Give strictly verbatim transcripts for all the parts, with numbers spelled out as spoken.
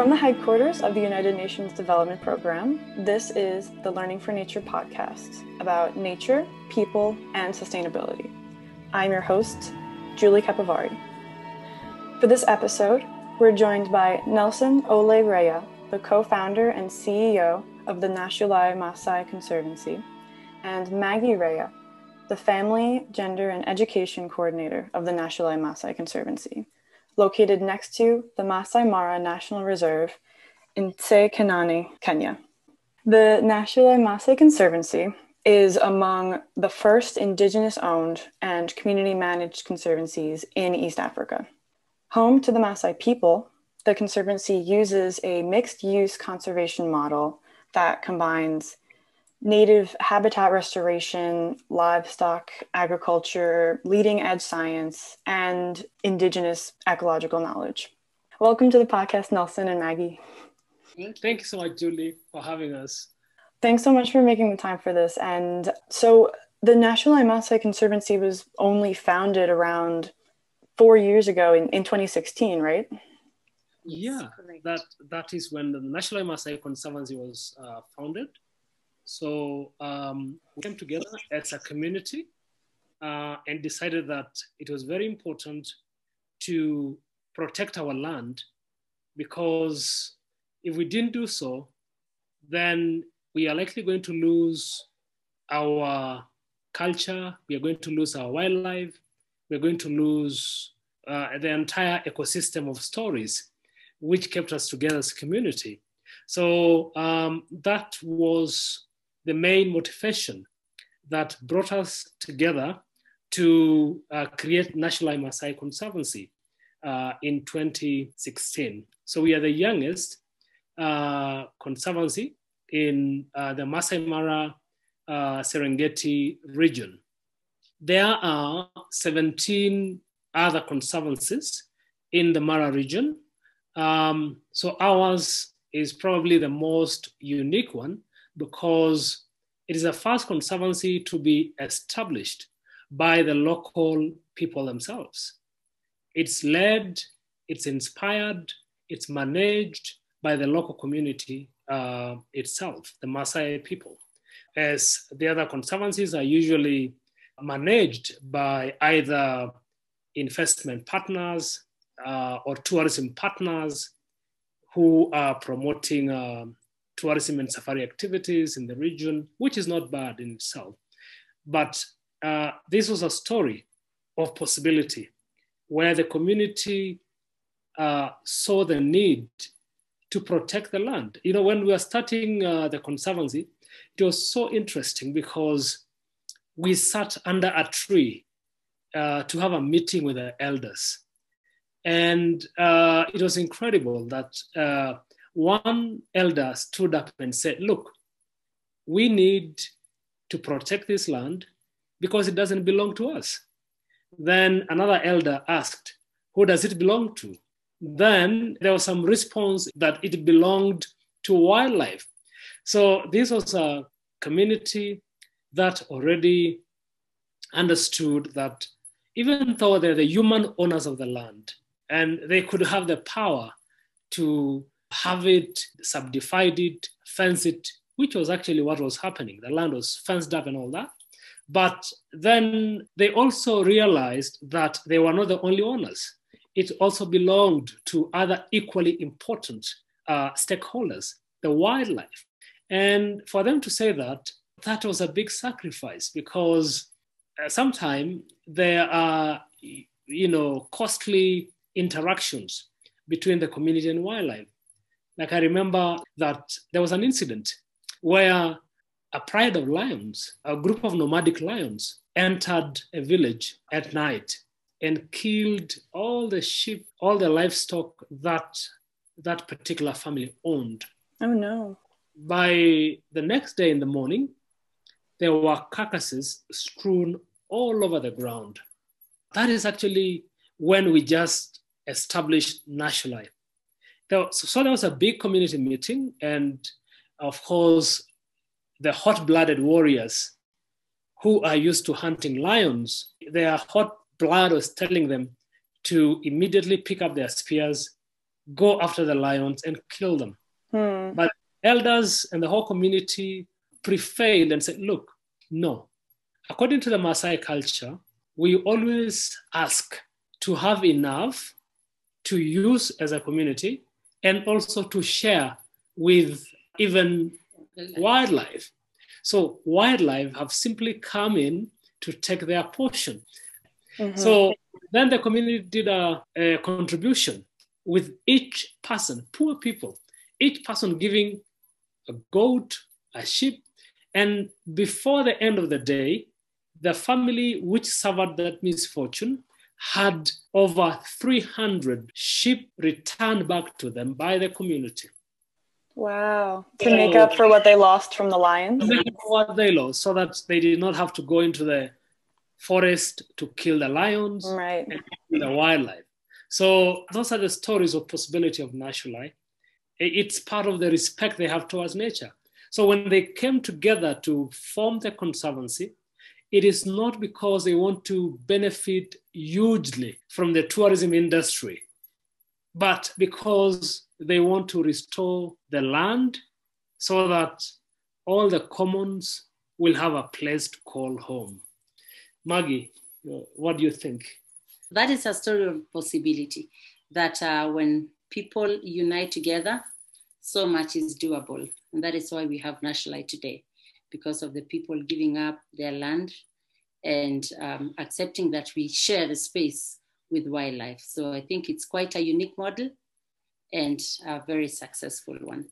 From the headquarters of the United Nations Development Program, this is the Learning for Nature podcast about nature, people, and sustainability. I'm your host, Julie Capivari. For this episode, we're joined by Nelson Ole Rea, the co-founder and C E O of the Naxalai Masai Conservancy, and Maggie Rea, the Family, Gender, and Education Coordinator of the Naxalai Masai Conservancy, located next to the Masai Mara National Reserve in Tse-Kenani, Kenya. The Naxalai Masai Conservancy is among the first Indigenous-owned and community-managed conservancies in East Africa. Home to the Masai people, the Conservancy uses a mixed-use conservation model that combines native habitat restoration, livestock agriculture, leading-edge science, and Indigenous ecological knowledge. Welcome to the podcast, Nelson and Maggie. Thank you so much, Julie, for having us. Thanks so much for making the time for this. And so the Naxalai Masai Conservancy was only founded around four years ago in, in twenty sixteen, right? Yeah, that that is when the Naxalai Masai Conservancy was uh, founded. So um, we came together as a community uh, and decided that it was very important to protect our land, because if we didn't do so, then we are likely going to lose our culture, we are going to lose our wildlife, we're going to lose uh, the entire ecosystem of stories which kept us together as a community. So um, that was the main motivation that brought us together to uh, create Naxalai Masai Conservancy uh, in twenty sixteen. So we are the youngest uh, conservancy in uh, the Masai Mara uh, Serengeti region. There are seventeen other conservancies in the Mara region. Um, so ours is probably the most unique one, because it is the first conservancy to be established by the local people themselves. It's led, it's inspired, it's managed by the local community uh, itself, the Maasai people. As the other conservancies are usually managed by either investment partners uh, or tourism partners who are promoting uh, tourism and safari activities in the region, which is not bad in itself. But uh, this was a story of possibility where the community uh, saw the need to protect the land. You know, when we were starting uh, the conservancy, it was so interesting because we sat under a tree uh, to have a meeting with the elders. And uh, it was incredible that uh, one elder stood up and said, look, we need to protect this land because it doesn't belong to us. Then another elder asked, who does it belong to? Then there was some response that it belonged to wildlife. So this was a community that already understood that even though they're the human owners of the land and they could have the power to have it, subdivide it, fence it, which was actually what was happening. The land was fenced up and all that. But then they also realized that they were not the only owners. It also belonged to other equally important uh, stakeholders, the wildlife. And for them to say that, that was a big sacrifice, because uh, sometimes there are, you know, costly interactions between the community and wildlife. Like I remember that there was an incident where a pride of lions, a group of nomadic lions, entered a village at night and killed all the sheep, all the livestock that that particular family owned. Oh no. By the next day in the morning, there were carcasses strewn all over the ground. That is actually when we just established Naxalai. So there was a big community meeting, and of course, the hot-blooded warriors who are used to hunting lions, their hot blood was telling them to immediately pick up their spears go after the lions and kill them. Hmm. But elders and the whole community prevailed and said, look, no. According to the Maasai culture, we always ask to have enough to use as a community and also to share with even wildlife. So wildlife have simply come in to take their portion. Mm-hmm. So then the community did a, a contribution with each person, poor people, each person giving a goat, a sheep, and before the end of the day, the family which suffered that misfortune had over three hundred sheep returned back to them by the community. Wow. To so, make up for what they lost from the lions? To make up for what they lost, so that they did not have to go into the forest to kill the lions right. and kill the wildlife. So those are the stories of possibility of Nasholai. It's part of the respect they have towards nature. So when they came together to form the conservancy, it is not because they want to benefit hugely from the tourism industry, but because they want to restore the land so that all the commons will have a place to call home. Maggie, what do you think? That is a story of possibility, that uh, when people unite together, so much is doable. And that is why we have Nasholai today, because of the people giving up their land and um, accepting that we share the space with wildlife. So I think it's quite a unique model and a very successful one.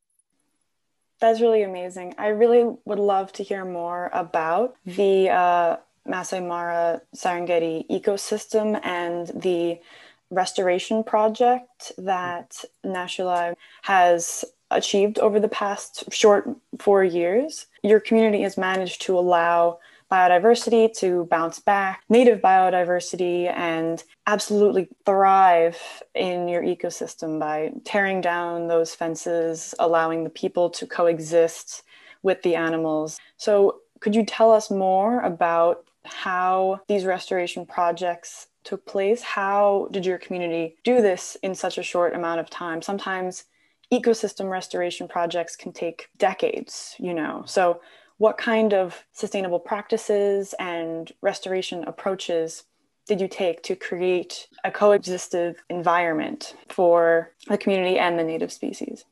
That's really amazing. I really would love to hear more about the uh, Masai Mara Serengeti ecosystem and the restoration project that Nasholai has achieved over the past short four years. Your community has managed to allow biodiversity to bounce back, native biodiversity, and absolutely thrive in your ecosystem by tearing down those fences, allowing the people to coexist with the animals. So could you tell us more about how these restoration projects took place? How did your community do this in such a short amount of time? Sometimes ecosystem restoration projects can take decades, you know. So what kind of sustainable practices and restoration approaches did you take to create a coexistive environment for the community and the native species?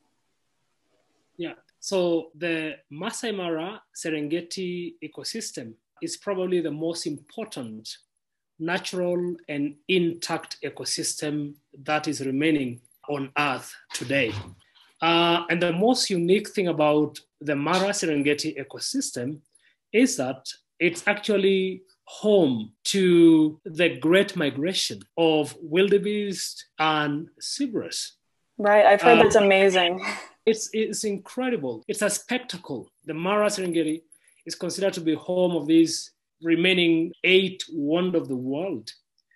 Yeah, so the Masai Mara Serengeti ecosystem is probably the most important natural and intact ecosystem that is remaining on Earth today. Uh, and the most unique thing about the Mara Serengeti ecosystem is that it's actually home to the great migration of wildebeest and zebras. Right, I've heard uh, that's amazing. It's, it's incredible. It's a spectacle. The Mara Serengeti is considered to be home of these remaining eight wonders of the world.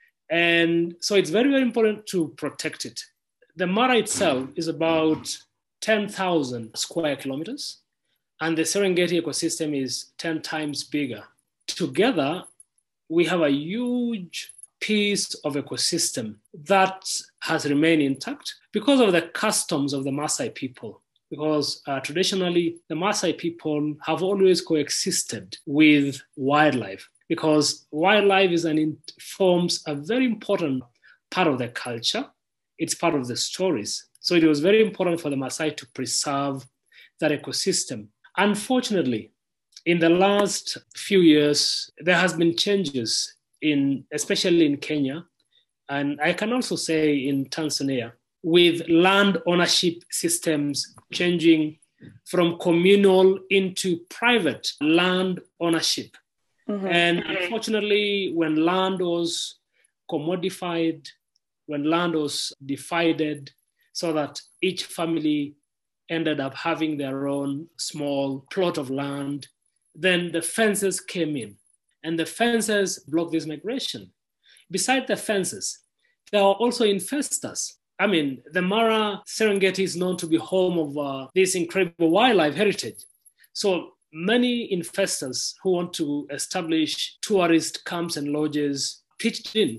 And so it's very, very important to protect it. The Mara itself is about ten thousand square kilometers, and the Serengeti ecosystem is ten times bigger. Together, we have a huge piece of ecosystem that has remained intact because of the customs of the Maasai people. Because uh, traditionally, the Maasai people have always coexisted with wildlife, because wildlife is an, forms a very important part of the culture. It's part of the stories. So it was very important for the Maasai to preserve that ecosystem. Unfortunately, in the last few years, there has been changes in, especially in Kenya, and I can also say in Tanzania, with land ownership systems changing from communal into private land ownership. Mm-hmm. And unfortunately, when land was commodified, when land was divided, so that each family ended up having their own small plot of land, then the fences came in, and the fences blocked this migration. Besides the fences, there are also infestors. I mean, the Mara Serengeti is known to be home of uh, this incredible wildlife heritage. So many infestors who want to establish tourist camps and lodges pitched in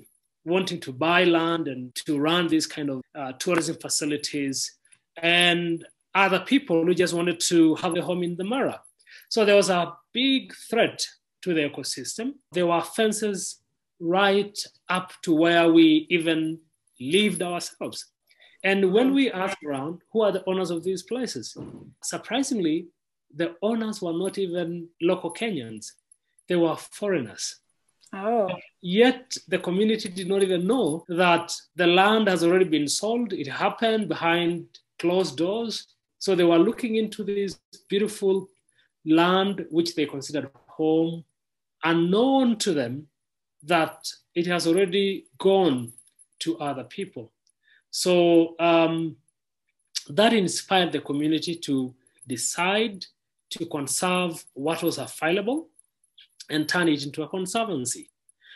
wanting to buy land and to run these kind of uh, tourism facilities, and other people who just wanted to have a home in the Mara. So there was a big threat to the ecosystem. There were fences right up to where we even lived ourselves. And when we asked around, who are the owners of these places? Surprisingly, the owners were not even local Kenyans. They were foreigners. Oh. Yet the community did not even know that the land has already been sold. It happened behind closed doors. So they were looking into this beautiful land, which they considered home, unknown to them that it has already gone to other people. So um, that inspired the community to decide to conserve what was available and turn it into a conservancy.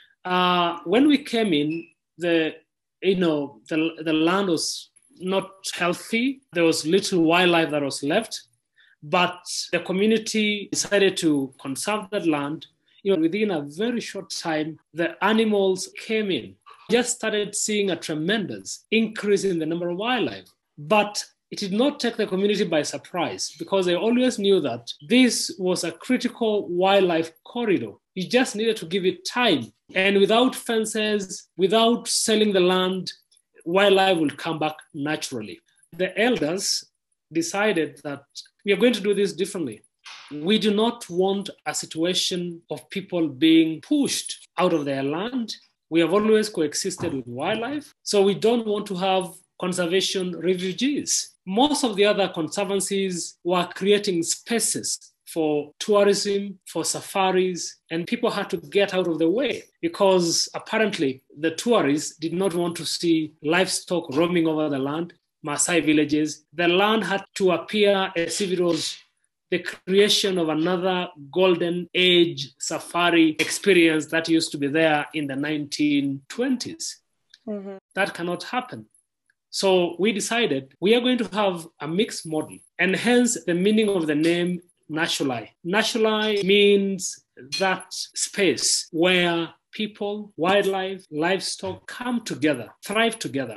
Uh, when we came in, the you know the, the land was not healthy. There was little wildlife that was left, but the community decided to conserve that land. You know, within a very short time, the animals came in. Just started seeing a tremendous increase in the number of wildlife. But it did not take the community by surprise because they always knew that this was a critical wildlife corridor. You just needed to give it time. And without fences, without selling the land, wildlife will come back naturally. The elders decided that we are going to do this differently. We do not want a situation of people being pushed out of their land. We have always coexisted with wildlife, so we don't want to have conservation refugees. Most of the other conservancies were creating spaces for tourism, for safaris, and people had to get out of the way because apparently the tourists did not want to see livestock roaming over the land, Maasai villages. The land had to appear as if it was the creation of another golden age safari experience that used to be there in the nineteen twenties. Mm-hmm. That cannot happen. So we decided we are going to have a mixed model, and hence the meaning of the name Nasholai. Nasholai means that space where people, wildlife, livestock come together, thrive together.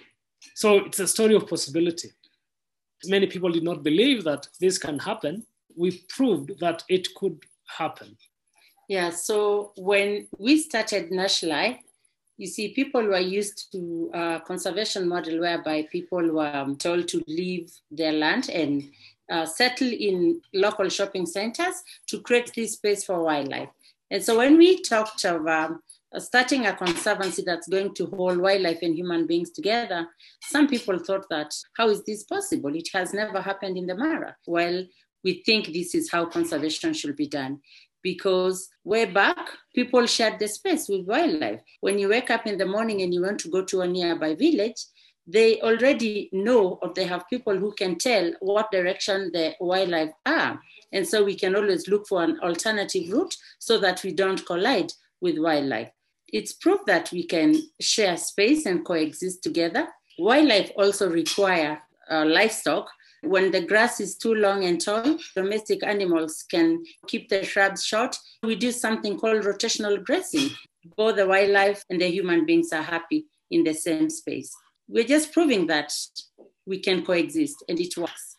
So it's a story of possibility. Many people did not believe that this can happen. We proved that it could happen. Yeah, so when we started Nasholai, you see, people were used to a conservation model whereby people were told to leave their land and uh, settle in local shopping centers to create this space for wildlife. And so when we talked of um, starting a conservancy that's going to hold wildlife and human beings together, some people thought that, how is this possible? It has never happened in the Mara. Well, we think this is how conservation should be done. Because way back, people shared the space with wildlife. When you wake up in the morning and you want to go to a nearby village, they already know, or they have people who can tell what direction the wildlife are. And so we can always look for an alternative route so that we don't collide with wildlife. It's proof that we can share space and coexist together. Wildlife also require uh, livestock. When the grass is too long and tall, domestic animals can keep the shrubs short. We do something called rotational grazing. Both the wildlife and the human beings are happy in the same space. We're just proving that we can coexist and it works.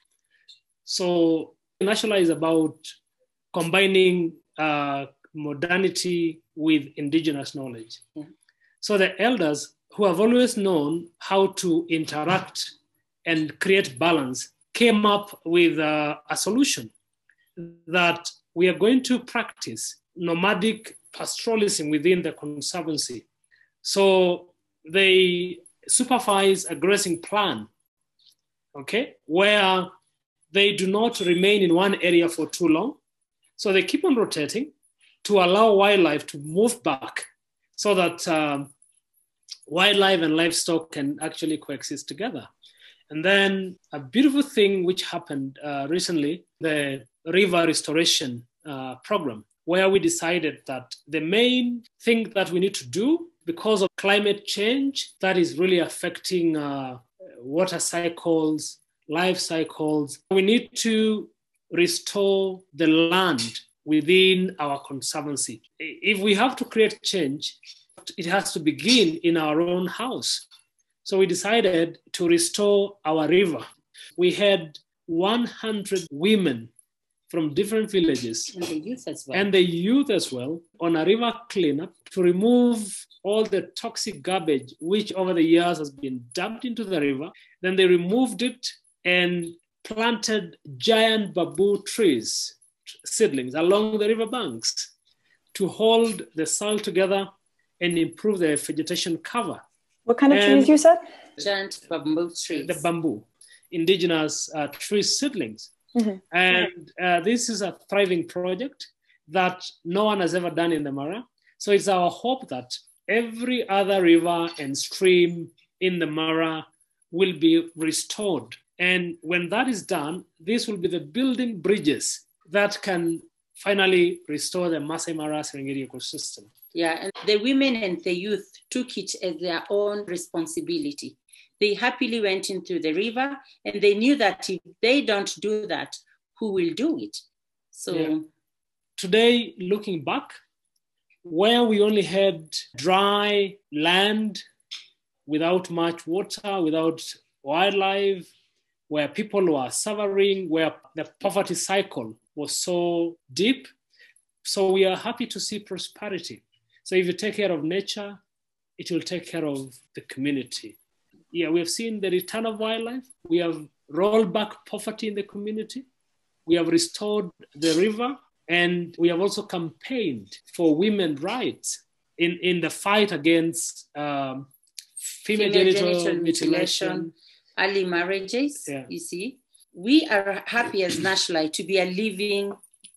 So Nasholai is about combining uh, modernity with indigenous knowledge. Yeah. So the elders who have always known how to interact and create balance came up with uh, a solution that we are going to practice nomadic pastoralism within the conservancy. So they supervise a grazing plan, okay, where they do not remain in one area for too long. So they keep on rotating to allow wildlife to move back so that um, wildlife and livestock can actually coexist together. And then a beautiful thing which happened uh, recently, the river restoration uh, program, where we decided that the main thing that we need to do because of climate change that is really affecting uh, water cycles, life cycles, we need to restore the land within our conservancy. If we have to create change, thought it has to begin in our own house. So we decided to restore our river. We had one hundred women from different villages and the youth as well, and the youth as well on a river cleanup to remove all the toxic garbage which over the years has been dumped into the river. Then they removed it and planted giant bamboo trees, seedlings along the river banks to hold the soil together and improve the vegetation cover. What kind of and trees you said? Giant bamboo trees. The bamboo, indigenous uh, tree seedlings. Mm-hmm. And uh, this is a thriving project that no one has ever done in the Mara. So it's our hope that every other river and stream in the Mara will be restored. And when that is done, this will be the building bridges that can finally restore the Masai Mara Serengeti ecosystem. Yeah, and the women and the youth took it as their own responsibility. They happily went into the river and they knew that if they don't do that, who will do it? So yeah. Today, looking back, where we only had dry land without much water, without wildlife, where people were suffering, where the poverty cycle was so deep. So we are happy to see prosperity. So if you take care of nature, it will take care of the community. Yeah, we have seen the return of wildlife. We have rolled back poverty in the community. We have restored the river. And we have also campaigned for women's rights in, in the fight against um, female, female genital, genital mutilation, mutilation, early marriages, yeah. You see. We are happy as Nashlai to be a living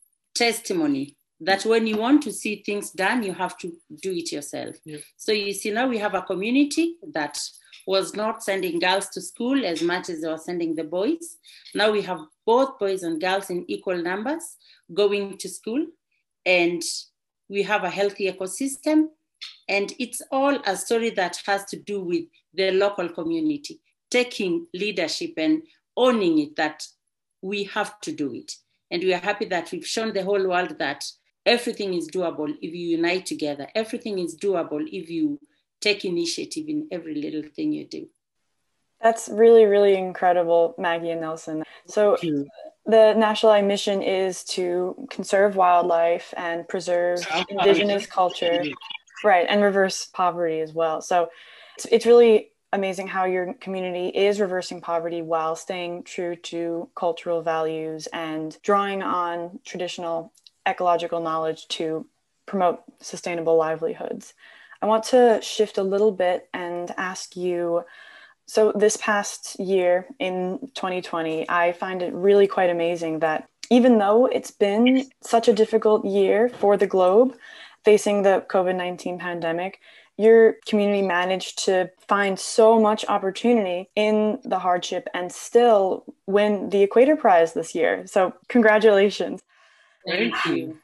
testimony that when you want to see things done, you have to do it yourself. Yeah. So you see, now we have a community that was not sending girls to school as much as they were sending the boys. Now we have both boys and girls in equal numbers going to school, and we have a healthy ecosystem. And it's all a story that has to do with the local community, taking leadership and owning it, that we have to do it. And we are happy that we've shown the whole world that everything is doable if you unite together. Everything is doable if you take initiative in every little thing you do. That's really, really incredible, Maggie and Nelson. So the Nashlai mission is to conserve wildlife and preserve indigenous culture, right, and reverse poverty as well. So it's, it's really amazing how your community is reversing poverty while staying true to cultural values and drawing on traditional ecological knowledge to promote sustainable livelihoods. I want to shift a little bit and ask you, so this past year in twenty twenty, I find it really quite amazing that even though it's been such a difficult year for the globe facing the COVID nineteen pandemic, your community managed to find so much opportunity in the hardship and still win the Equator Prize this year. So congratulations. Thank you.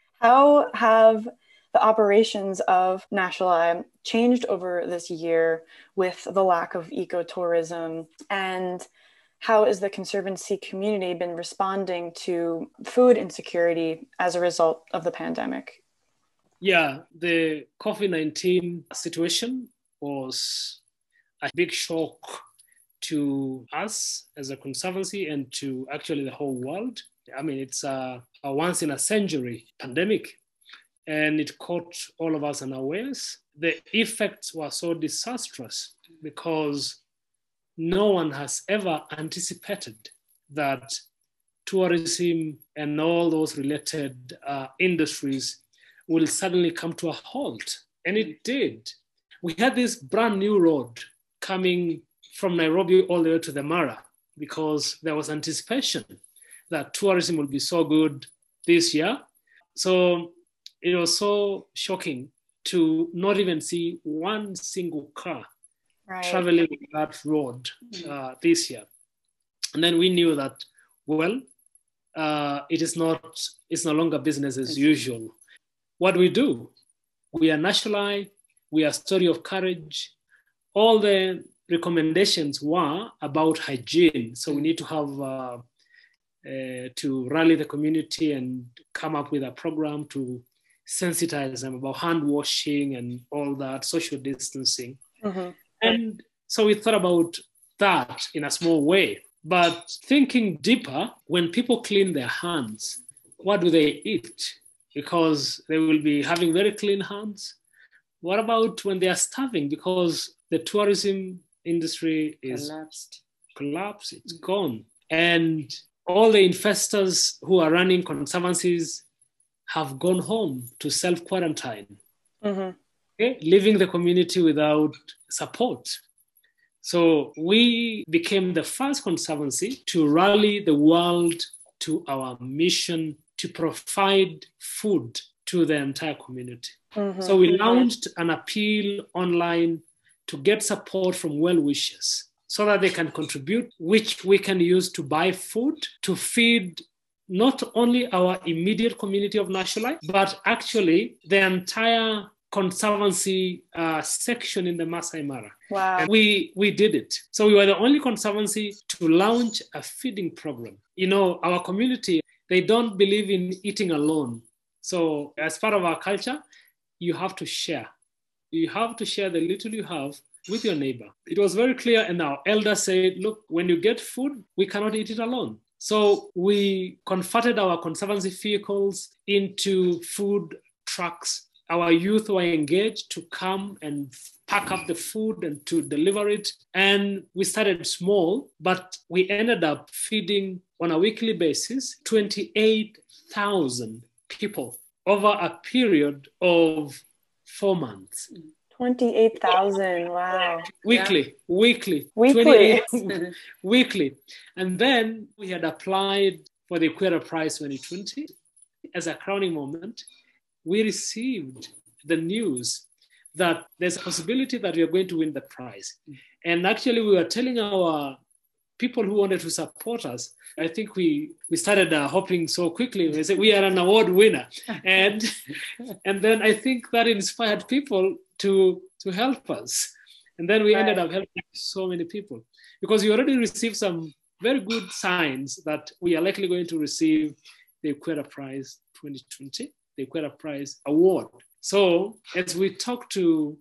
How have the operations of Nashlai changed over this year with the lack of ecotourism, and how has the Conservancy community been responding to food insecurity as a result of the pandemic? Yeah, the COVID nineteen situation was a big shock to us as a Conservancy and to actually the whole world. I mean, it's a, a once in a century pandemic, and it caught all of us unawares. The effects were so disastrous because no one has ever anticipated that tourism and all those related uh, industries will suddenly come to a halt. And it did. We had this brand new road coming from Nairobi all the way to the Mara because there was anticipation that tourism will be so good this year. So it was so shocking to not even see one single car right. traveling that road uh, this year. And then we knew that, well, uh, it is not, it's no longer business as usual. What do we do? We are Nashlai, we are Story of Courage. All the recommendations were about hygiene. So we need to have, uh, uh, to rally the community and come up with a program to sensitize them about hand washing and all that, social distancing. Mm-hmm. And so we thought about that in a small way. But thinking deeper, when people clean their hands, what do they eat? Because they will be having very clean hands. What about when they are starving? Because the tourism industry is Collapsed. collapsed, it's gone. And all the investors who are running conservancies have gone home to self-quarantine, Mm-hmm. okay? Leaving the community without support. So we became the first conservancy to rally the world to our mission to provide food to the entire community. Mm-hmm. So we launched an appeal online to get support from well-wishers so that they can contribute, which we can use to buy food to feed not only our immediate community of Nasholai, but actually the entire conservancy uh, section in the Masai Mara. Wow. And we, we did it. So we were the only conservancy to launch a feeding program. You know, our community, they don't believe in eating alone. So as part of our culture, you have to share. You have to share the little you have with your neighbor. It was very clear, and our elders said, look, when you get food, we cannot eat it alone. So we converted our conservancy vehicles into food trucks. Our youth were engaged to come and pack up the food and to deliver it. And we started small, but we ended up feeding on a weekly basis twenty-eight thousand people over a period of four months. twenty-eight thousand, wow. Weekly, yeah. weekly. Weekly. Weekly. And then we had applied for the Equator Prize twenty twenty. As a crowning moment, we received the news that there's a possibility that we are going to win the prize. And actually, we were telling our people who wanted to support us, I think we, we started uh, hopping so quickly. We said, we are an award winner. And, and then I think that inspired people to, to help us. And then we right. ended up helping so many people because we already received some very good signs that we are likely going to receive the Equator Prize twenty twenty, the Equator Prize Award. So as we talk to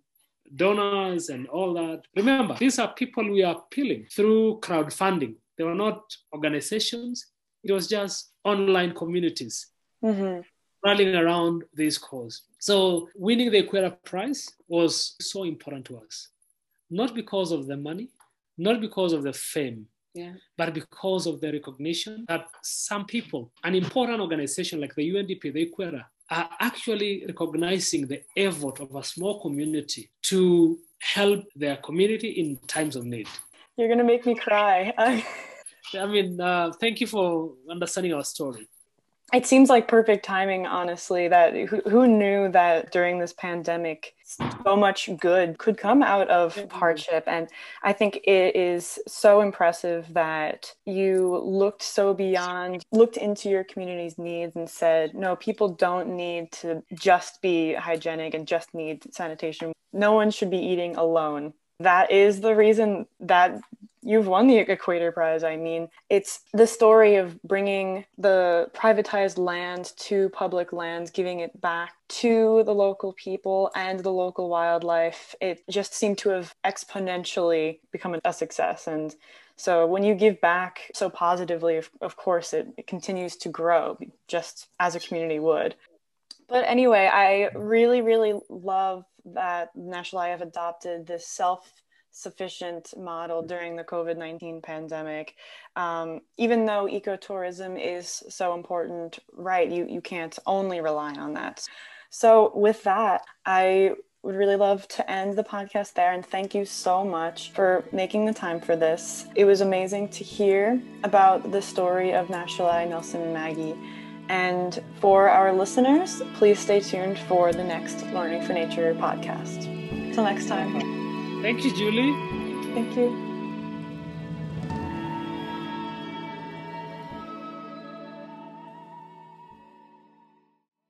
donors and all that, remember, these are people we are appealing through crowdfunding. They were not organizations. It was just online communities mm-hmm. rallying around this cause. So winning the Equator Prize was so important to us, not because of the money, not because of the fame, yeah. but because of the recognition that some people, an important organization like the U N D P, the Equator, are actually recognizing the effort of a small community to help their community in times of need. You're going to make me cry. I mean, uh, thank you for understanding our story. It seems like perfect timing, honestly, that who, who knew that during this pandemic, so much good could come out of hardship. And I think it is so impressive that you looked so beyond, looked into your community's needs and said, no, people don't need to just be hygienic and just need sanitation. No one should be eating alone. That is the reason that you've won the Equator Prize. I mean, it's the story of bringing the privatized land to public lands, giving it back to the local people and the local wildlife. It just seemed to have exponentially become a success. And so when you give back so positively, of, of course, it, it continues to grow just as a community would. But anyway, I really, really love that Nasholai have adopted this self-sufficient model during the COVID nineteen pandemic. Um, even though ecotourism is so important, right, you, you can't only rely on that. So with that, I would really love to end the podcast there. And thank you so much for making the time for this. It was amazing to hear about the story of Nasholai, Nelson, and Maggie. And for our listeners, please stay tuned for the next Learning for Nature podcast. Till next time. Thank you, Julie. Thank you.